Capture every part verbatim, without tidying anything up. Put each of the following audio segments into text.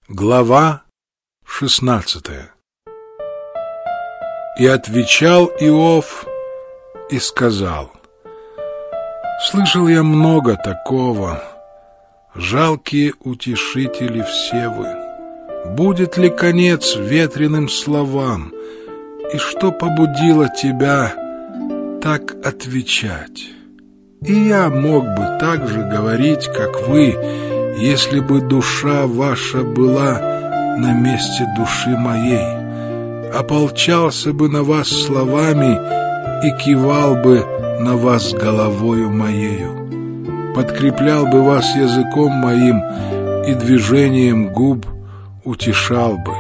Глава шестнадцатая. И отвечал Иов и сказал: слышал я много такого, жалкие утешители все вы. Будет ли конец ветреным словам, и что побудило тебя так отвечать? И я мог бы так же говорить, как вы, если бы душа ваша была на месте души моей, ополчался бы на вас словами и кивал бы на вас головою моею, подкреплял бы вас языком моим и движением губ утешал бы.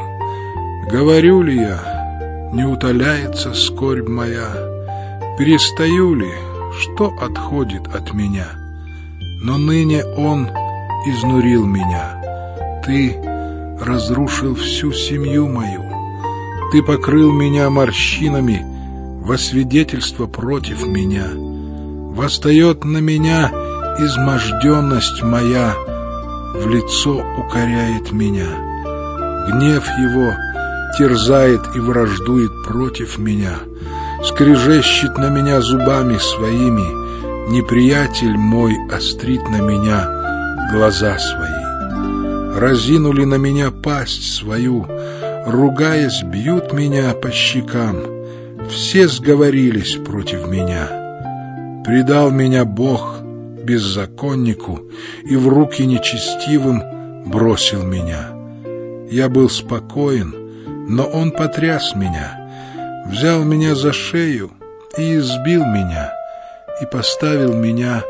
Говорю ли я, не утоляется скорбь моя? Перестаю ли, что отходит от меня? Но ныне он изнурил меня. Ты разрушил всю семью мою. Ты покрыл меня морщинами во свидетельство против меня. Восстает на меня изможденность моя, в лицо укоряет меня. Гнев его терзает и враждует против меня, скрежещет на меня зубами своими, неприятель мой острит на меня глаза свои. Разинули на меня пасть свою, ругаясь, бьют меня по щекам. Все сговорились против меня. Предал меня Бог беззаконнику и в руки нечестивым бросил меня. Я был спокоен, но он потряс меня, взял меня за шею и избил меня, и поставил меня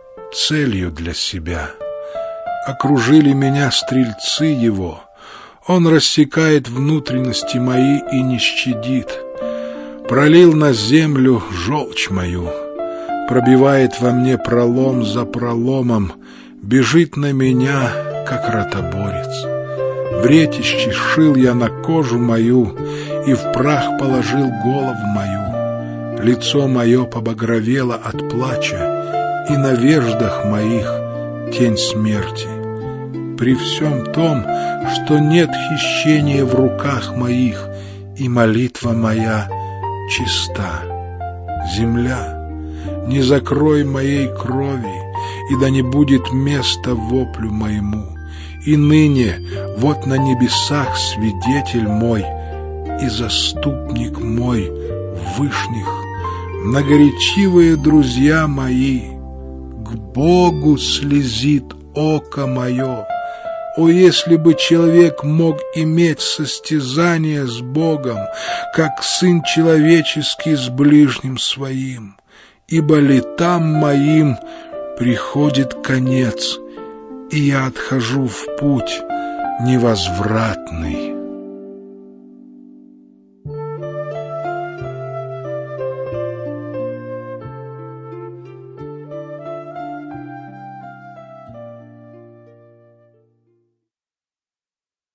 целью для себя. Окружили меня стрельцы его, он рассекает внутренности мои и не щадит. Пролил на землю желчь мою, пробивает во мне пролом за проломом, бежит на меня, как ротоборец. Вретище шил я на кожу мою и в прах положил голову мою. Лицо мое побагровело от плача, и на веждах моих тень смерти. При всем том, что нет хищения в руках моих, и молитва моя чиста. Земля, не закрой моей крови, и да не будет места воплю моему. И ныне вот на небесах свидетель мой и заступник мой в вышних, многоречивые друзья мои. К Богу слезит око мое. О, если бы человек мог иметь состязание с Богом, как сын человеческий с ближним своим, ибо летам моим приходит конец, и я отхожу в путь невозвратный.